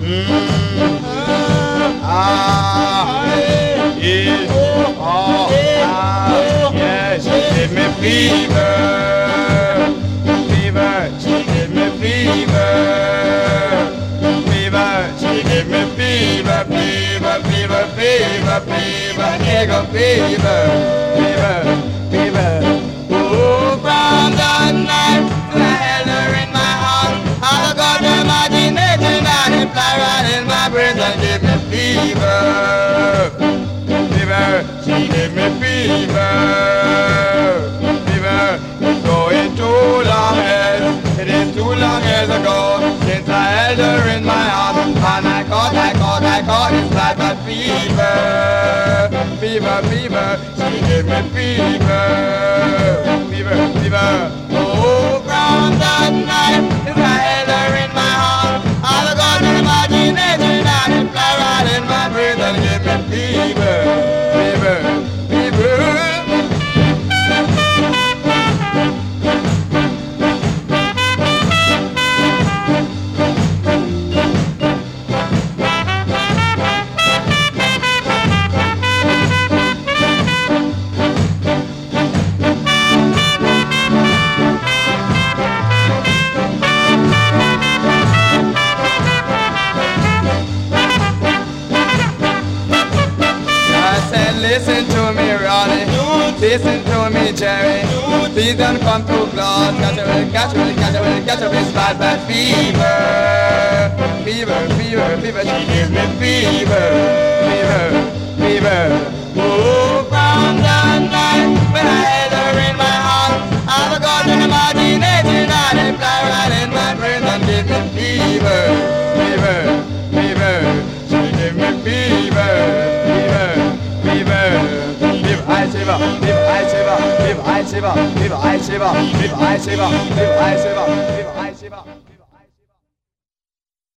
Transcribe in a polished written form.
Yeah, she give me fever, fever, she give me fever, fever, she give me fever, fever, fever, fever, fever, nigga fever, fever, fever. Oh, from the night I held her in my arms, all I got the imagination and it fly right in my brain and give me fever, fever, she give me fever, fever. It's going too long, it is too long years ago since I held her in my arms and I caught it's like a fever, fever, fever. She give me fever, fever, fever. Oh, from that night since I held her in my arms, all I got an imagination and it fly right in my brain and give me fever, fever, fever. Listen to me, Ronnie. Listen to me, Jerry. Please don't come too close. Catch a this bad fever. Fever, fever, fever. She gives me fever, fever, fever. Oh, from the night when I had her in my arms, I've got an imagination and it fly right in my brain and give me fever, fever, fever. She gives me fever, fever. Viva I Shiva, Viva I Shiva, Viva I Shiva, Viva I Shiva, Viva I Shiva, Viva I Shiva, Viva I Shiva.